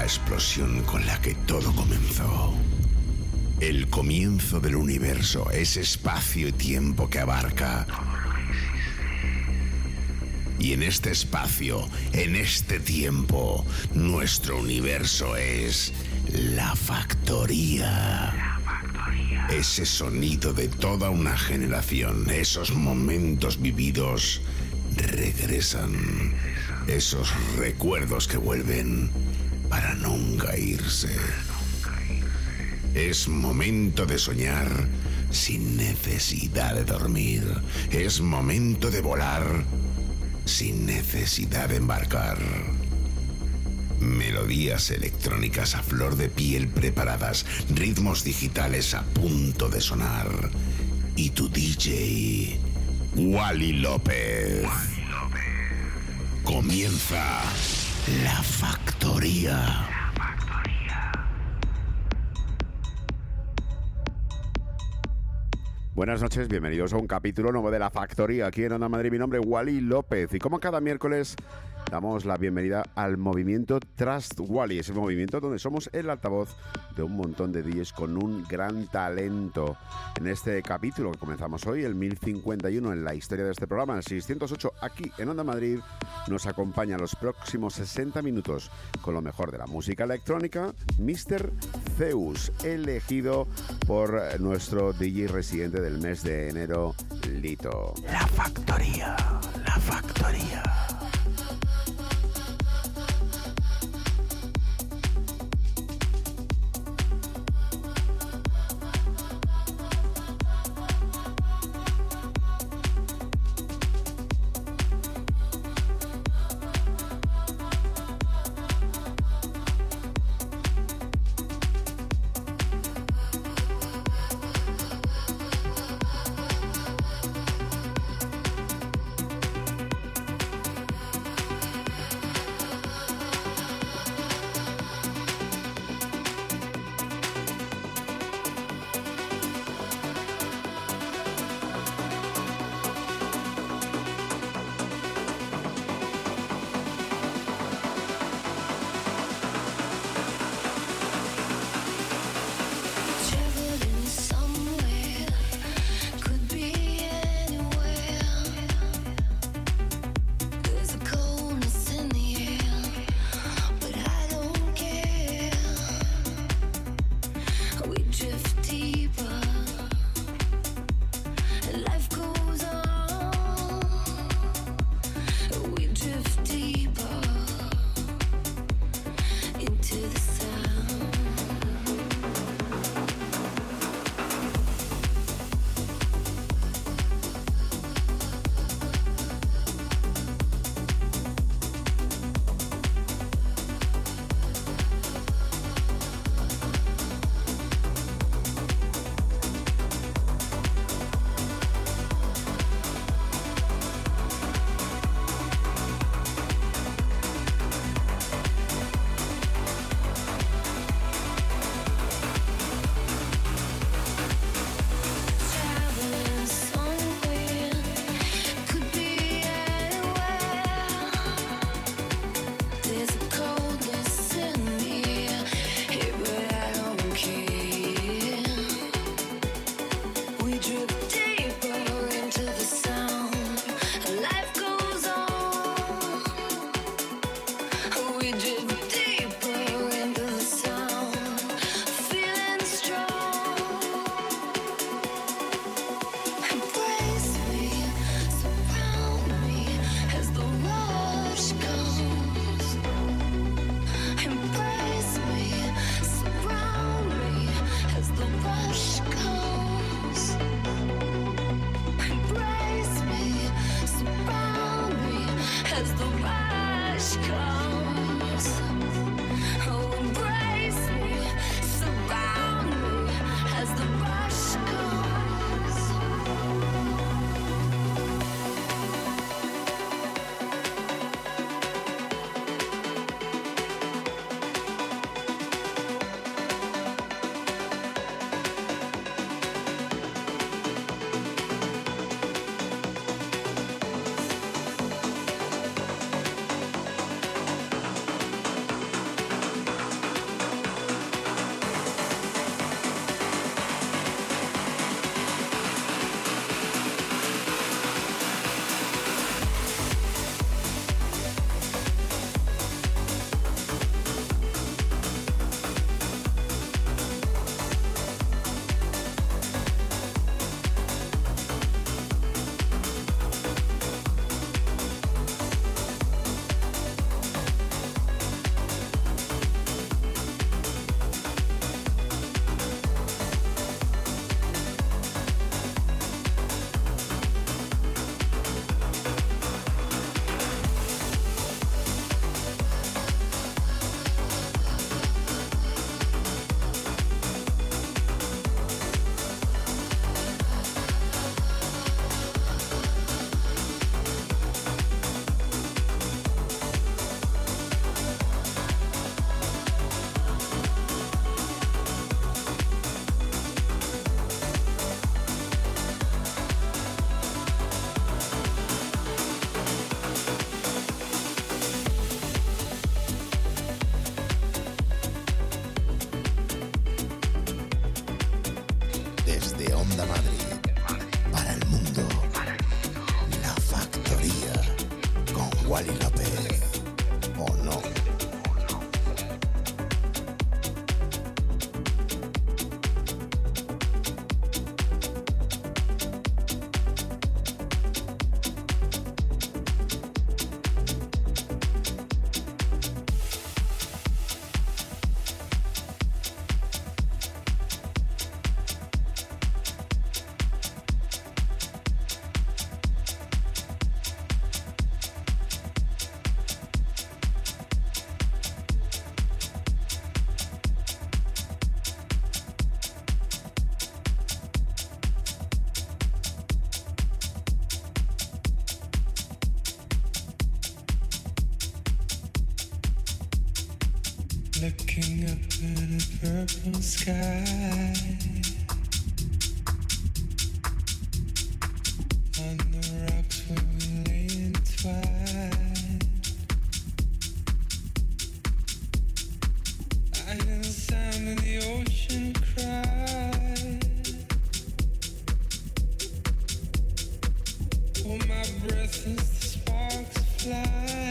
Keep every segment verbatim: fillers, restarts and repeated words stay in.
la explosión con la que todo comenzó. El comienzo del universo, ese espacio y tiempo que abarca. Y en este espacio, en este tiempo, nuestro universo es la factoría. La factoría. Ese sonido de toda una generación, esos momentos vividos regresan. Esos recuerdos que vuelven para nunca irse. Es momento de soñar sin necesidad de dormir. Es momento de volar sin necesidad de embarcar. Melodías electrónicas a flor de piel preparadas, ritmos digitales a punto de sonar. Y tu D J, Wally López. Wally López. Comienza La Factoría. Buenas noches, bienvenidos a un capítulo nuevo de La Factoría aquí en Onda Madrid. Mi nombre es Wally López y como cada miércoles damos la bienvenida al movimiento Trust Wally, ese movimiento donde somos el altavoz de un montón de D Js con un gran talento. En este capítulo que comenzamos hoy, el mil cincuenta y uno en la historia de este programa, el seiscientos ocho aquí en Onda Madrid, nos acompaña los próximos sesenta minutos con lo mejor de la música electrónica, míster Zeus, elegido por nuestro D J residente del mes de enero, Lito. La Factoría, La Factoría. Wally López. ¿O no? Looking up at a purple sky, on the rocks where we lay entwined, I hear the sound of the ocean cry. Hold my breath as the sparks fly.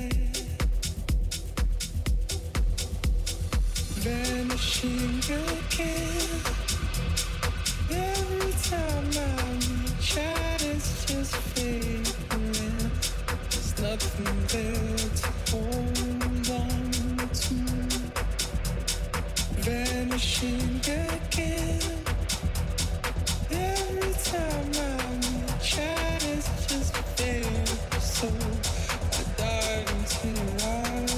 Vanishing again. Every time I reach out, it's just fading. There's nothing there to hold on to. Vanishing again. Every time I reach out, it's just fading. So I dive into your eyes.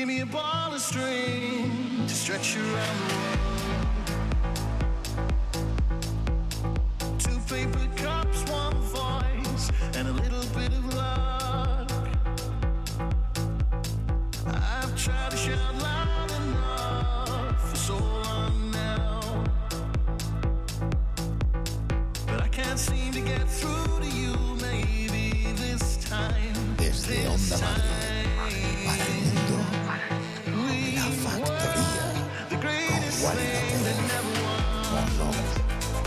give me a ball of string to stretch you around the world. Two paper cups, one voice, and a little bit of luck. I've tried to shout loud enough for so long now, but I can't seem to get through to you. Maybe this time, Desde Onda Madrid para el mundo, La Factoría con Wally López. No, no.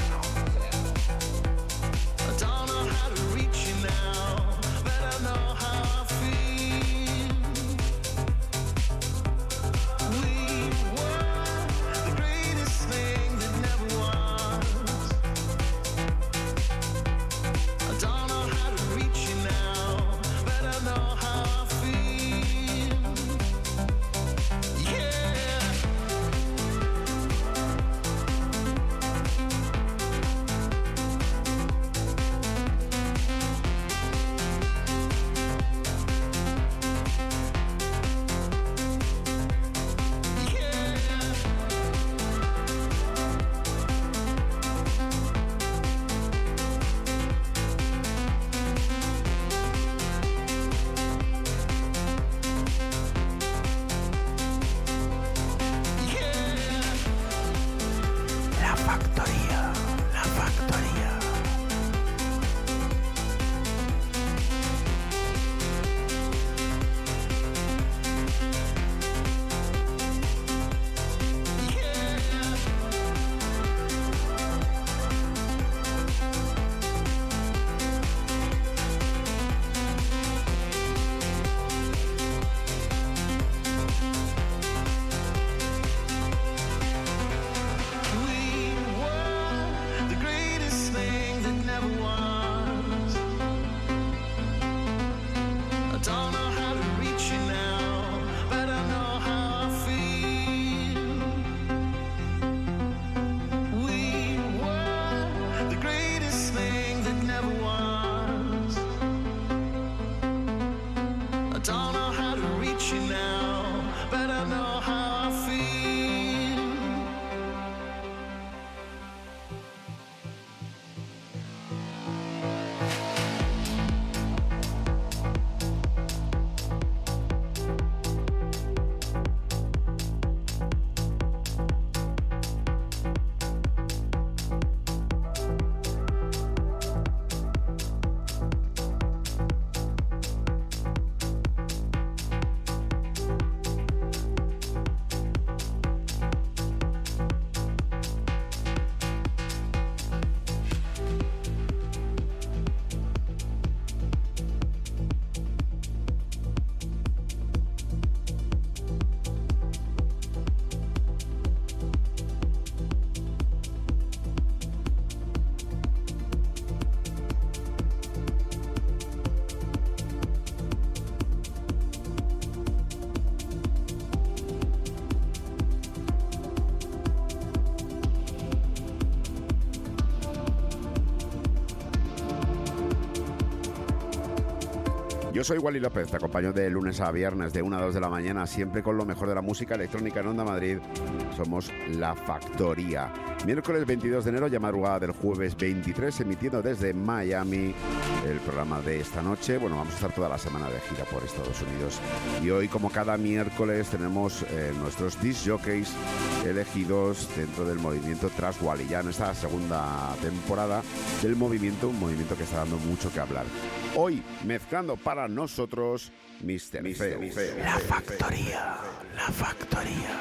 Yo soy Wally López, te acompaño de lunes a viernes de una a dos de la mañana, siempre con lo mejor de la música electrónica en Onda Madrid. Somos La Factoría. Miércoles veintidós de enero, ya madrugada del jueves veintitrés, emitiendo desde Miami el programa de esta noche. Bueno, vamos a estar toda la semana de gira por Estados Unidos. Y hoy, como cada miércoles, tenemos eh, nuestros disc jockeys elegidos dentro del movimiento Trust Wally, ya en esta segunda temporada del movimiento, un movimiento que está dando mucho que hablar. Hoy, mezclando para nosotros mister Feo. La Factoría, La Factoría.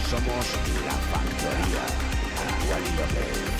Somos La Factoría. Wally López.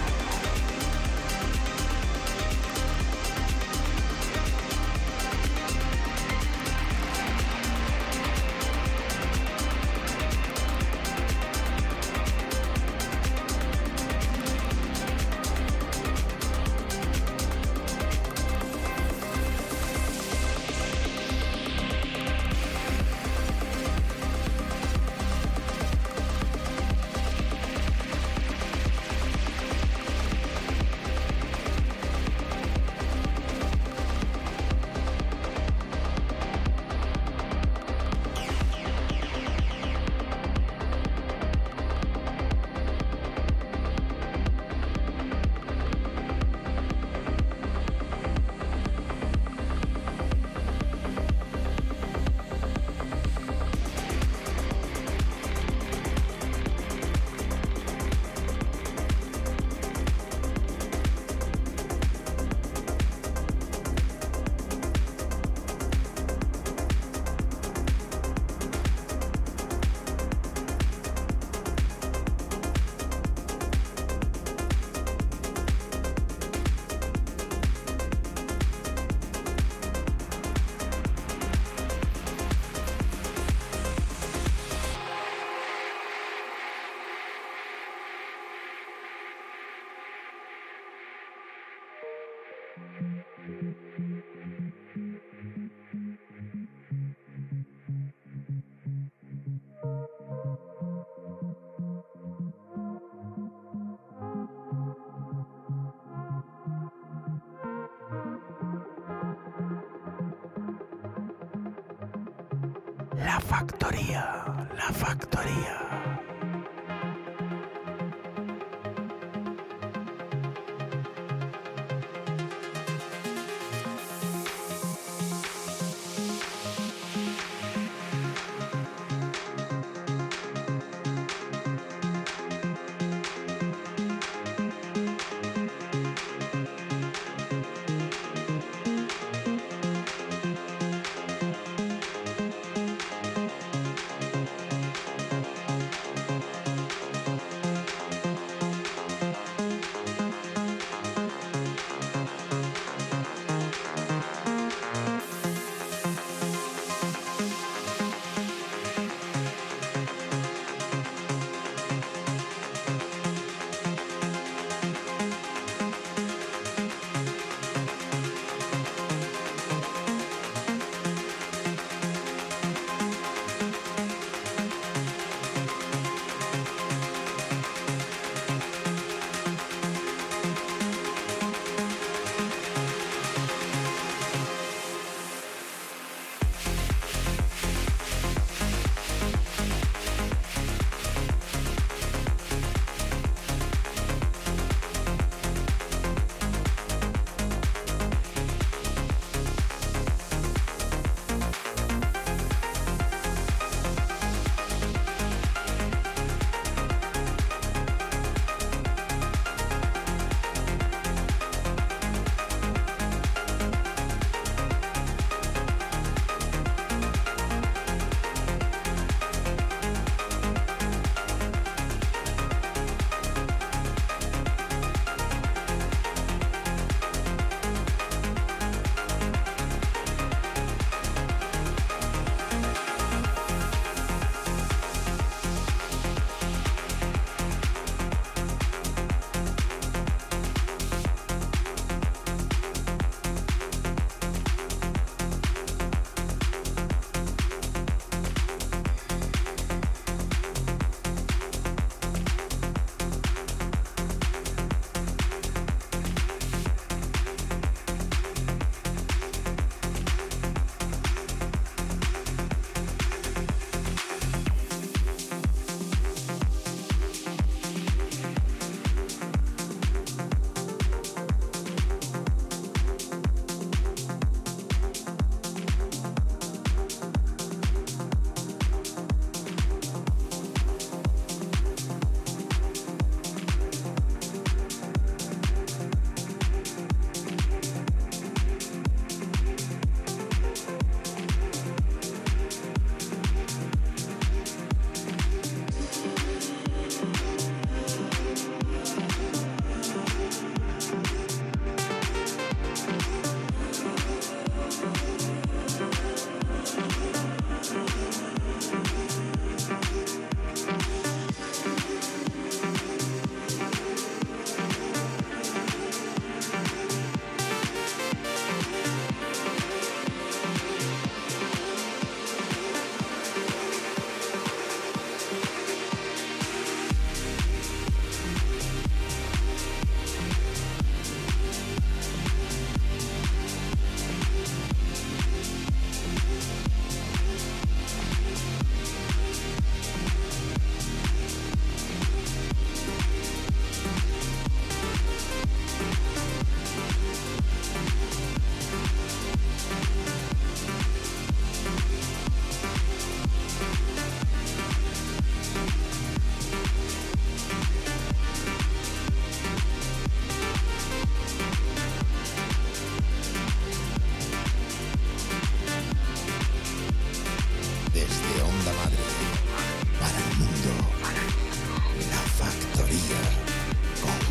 La Factoría, La Factoría.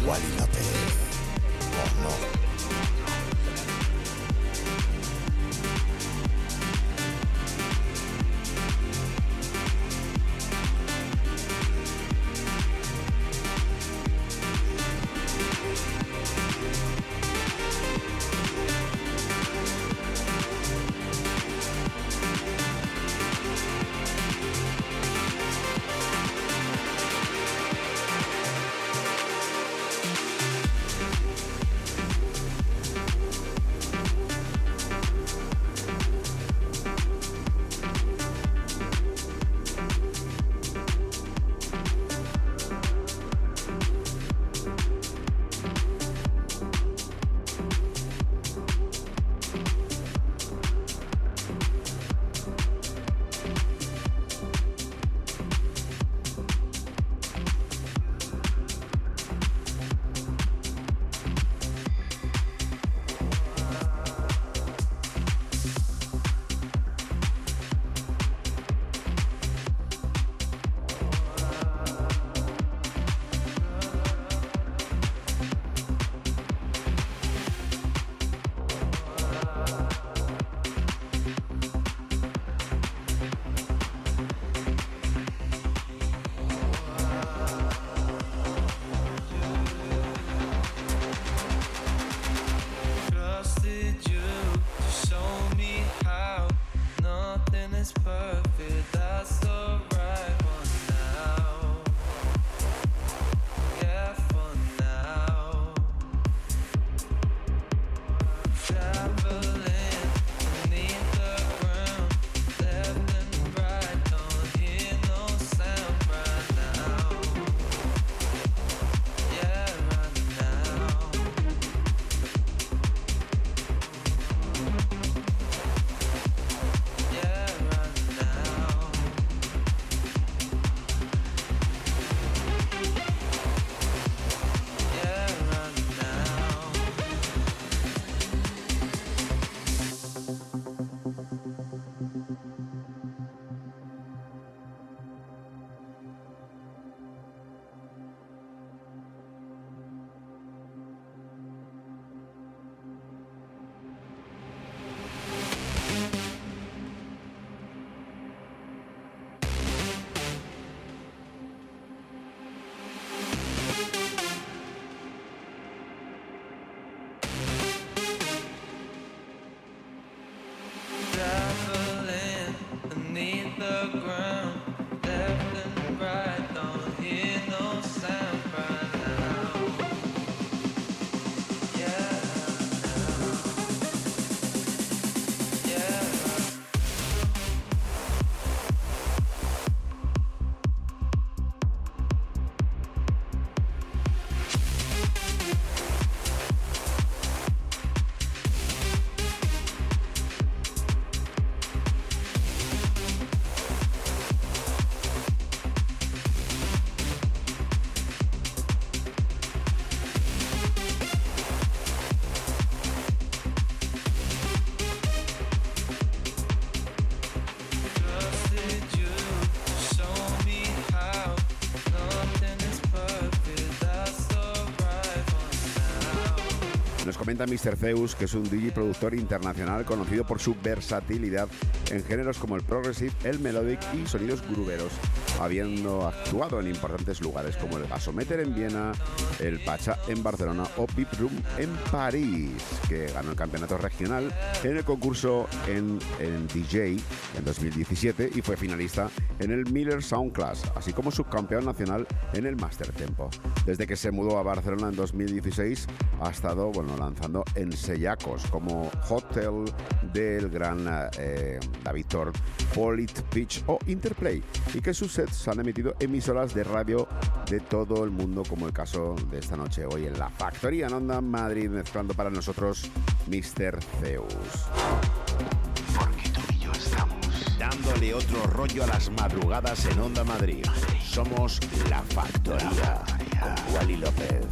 Wally López. ¿O no? Nos comenta míster Zeus que es un D J productor internacional conocido por su versatilidad en géneros como el progressive, el melodic y sonidos gruberos, habiendo actuado en importantes lugares como el Gasometer en Viena, el Pacha en Barcelona o V I P Room en París, que ganó el campeonato regional en el concurso en, en D J en dos mil diecisiete y fue finalista en el Miller Sound Class, así como subcampeón nacional en el Master Tempo. Desde que se mudó a Barcelona en dos mil dieciséis ha estado bueno, lanzando en sellacos como Hotel del gran eh, David Thor, Polit Pitch o Interplay, y que sus sets se han emitido emisoras de radio de todo el mundo, como el caso de esta noche hoy en la Factoría en Onda Madrid, mezclando para nosotros míster Zeus. Porque tú y yo estamos dándole otro rollo a las madrugadas en Onda Madrid. Somos La Factoría con Wally López.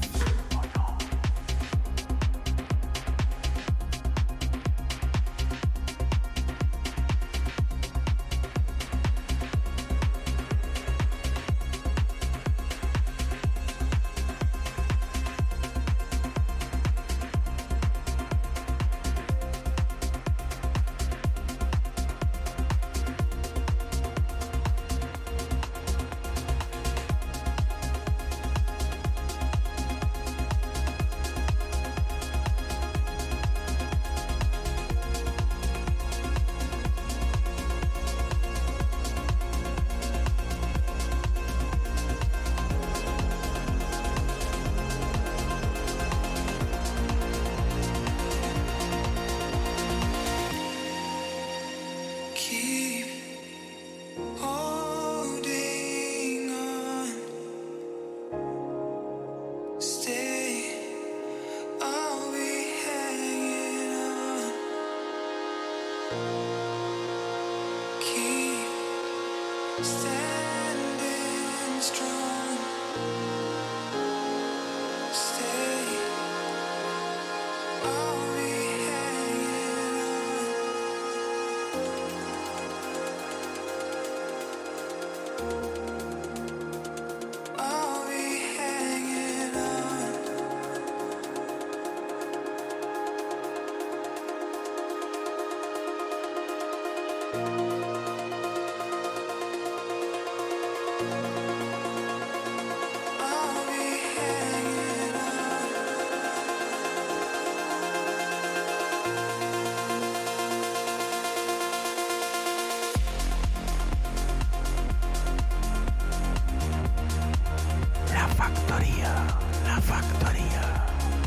factoría, la factoría.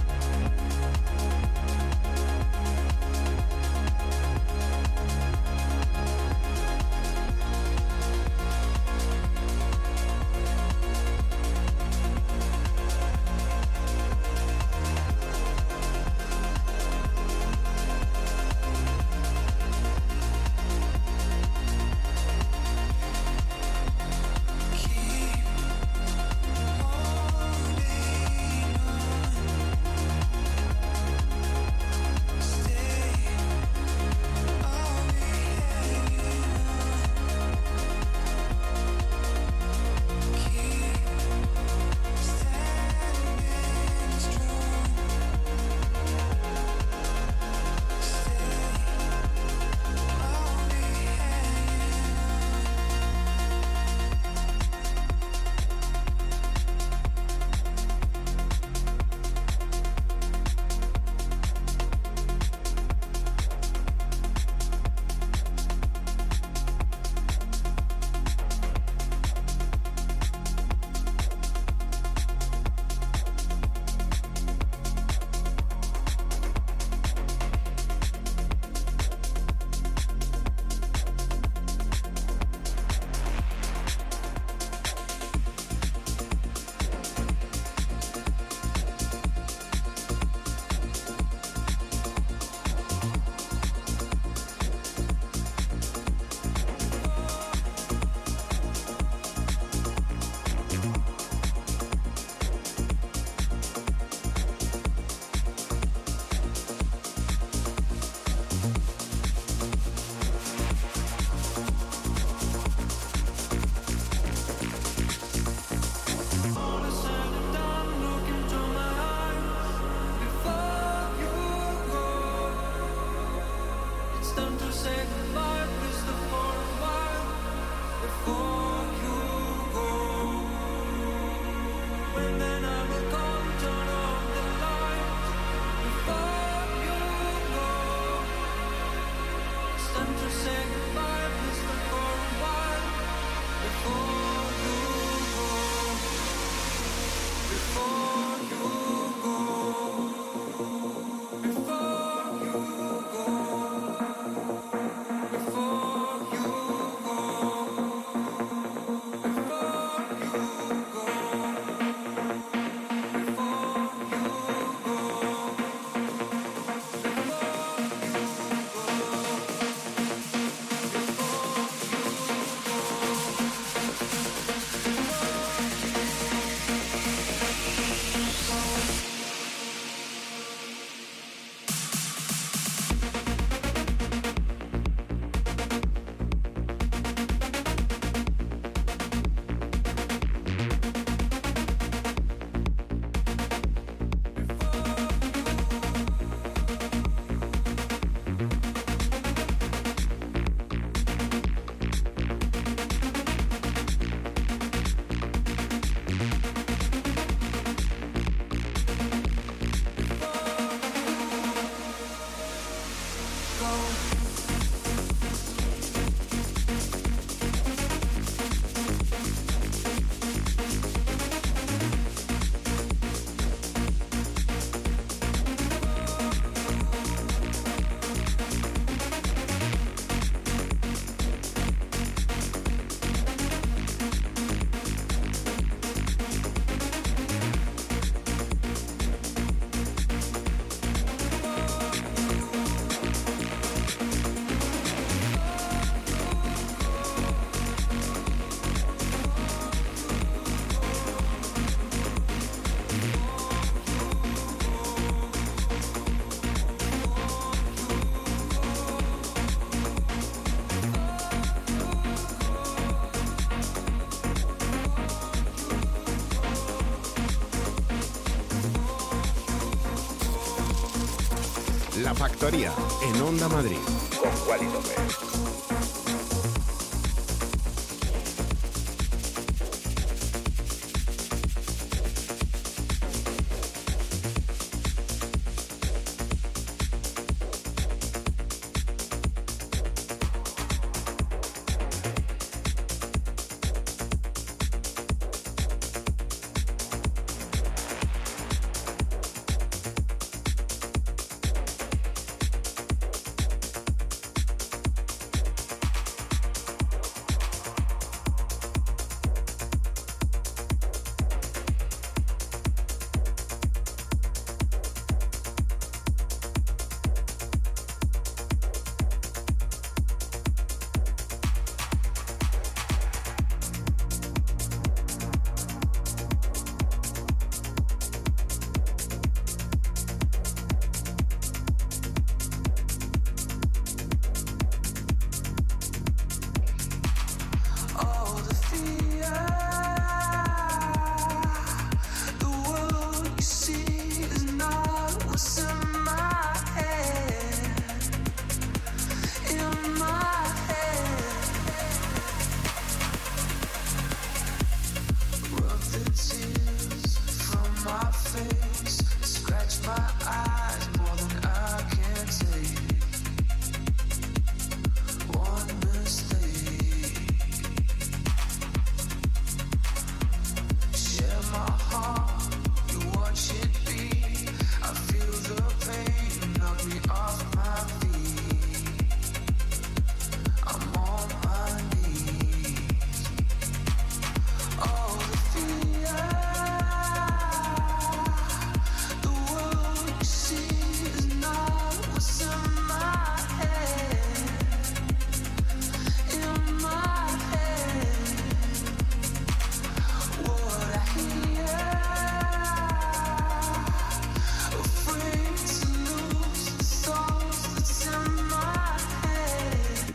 La Factoría, en Onda Madrid. Con Wally López.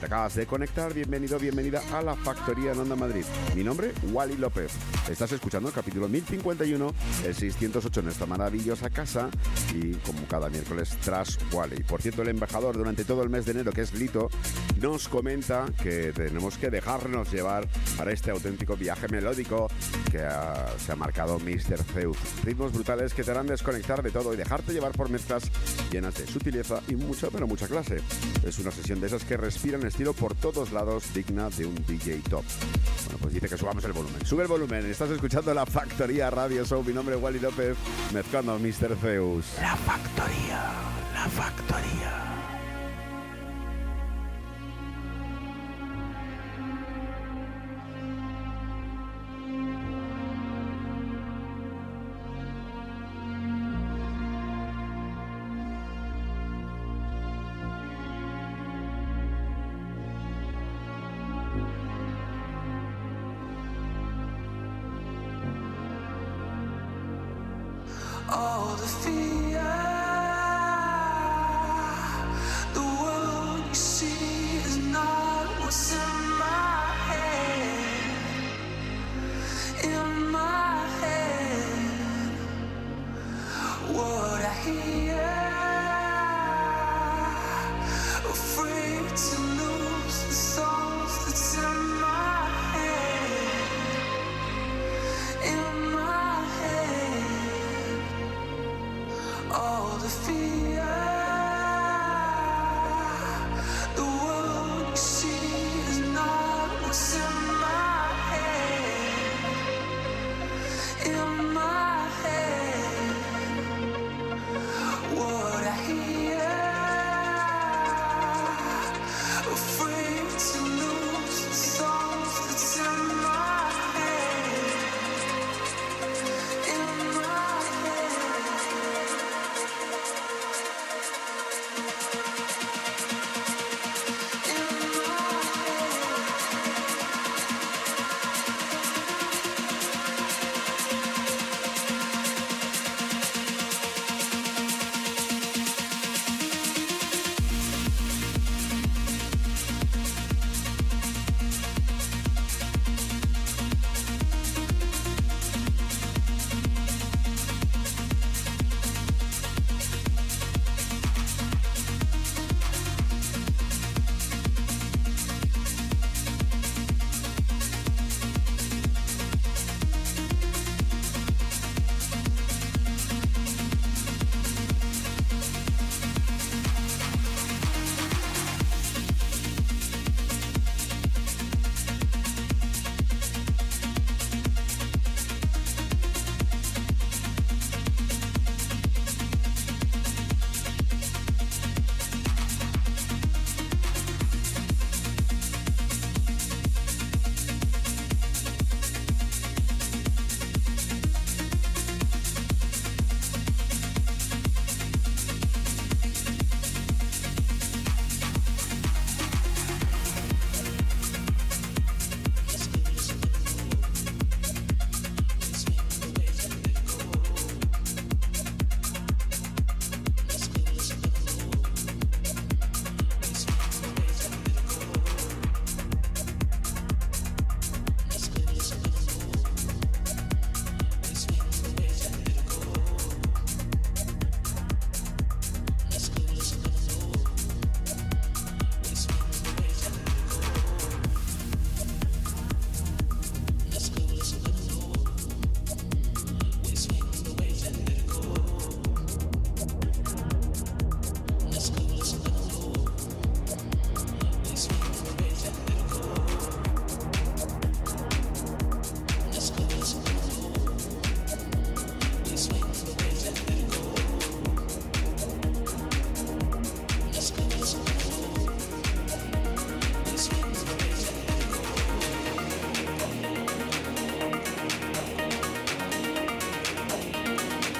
acabas de conectar, bienvenido, bienvenida a la Factoría en Onda Madrid. Mi nombre, Wally López. Estás escuchando el capítulo mil cincuenta y uno, el seiscientos ocho en esta maravillosa casa y como cada miércoles tras Wally. Por cierto, el embajador durante todo el mes de enero, que es Lito, nos comenta que tenemos que dejarnos llevar para este auténtico viaje melódico que ha, se ha marcado míster Zeus. Ritmos brutales que te harán desconectar de todo y dejarte llevar por mezclas llenas de sutileza y mucha, pero mucha clase. Es una sesión de esas que respiran estilo por todos lados, digna de un D J top. Bueno, pues dice que subamos el volumen. Sube el volumen. Estás escuchando La Factoría Radio Show. Mi nombre es Wally López, mezclando a míster Zeus. La Factoría, La Factoría. All the fear, the world you see is not what's in my head. In my head, what I hear, afraid to lose the songs that's in my head. In my head. All the fear